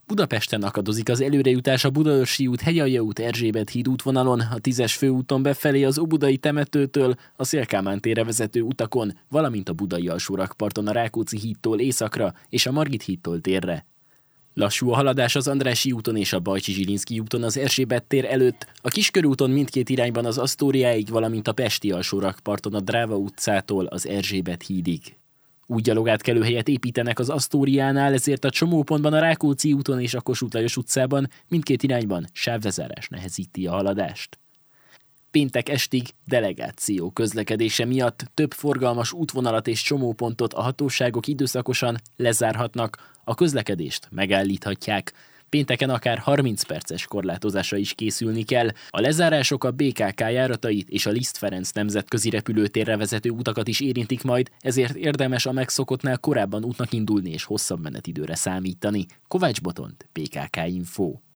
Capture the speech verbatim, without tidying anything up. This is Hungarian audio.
Budapesten akadozik az előrejutás a Budaörsi út, Hegyalja út, Erzsébet híd útvonalon, a tízes főúton befelé az Óbudai temetőtől, a Széll-Kálmán térre vezető utakon, valamint a Budai alsórakparton a Rákóczi hídtól északra és a Margit hídtól délre. Lassú a haladás az Andrássy úton és a Bajcsy-Zsilinszky úton az Erzsébet tér előtt, a Kiskörúton mindkét irányban az Asztóriáig, valamint a Pesti alsórakparton a Dráva utcától az Erzsébet hídig. Útgyalogátkelőhelyet építenek az Asztóriánál, ezért a csomópontban a Rákóczi úton és a Kossuth Lajos utcában mindkét irányban sávlezárás nehezíti a haladást. Péntek estig delegáció közlekedése miatt több forgalmas útvonalat és csomópontot a hatóságok időszakosan lezárhatnak, a közlekedést megállíthatják. Pénteken akár harminc perces korlátozásra is készülni kell. A lezárások a bé ká ká járatait és a Liszt Ferenc nemzetközi repülőtérre vezető utakat is érintik majd, ezért érdemes a megszokottnál korábban útnak indulni és hosszabb menetidőre számítani. Kovács Botont, bé ká ká Info.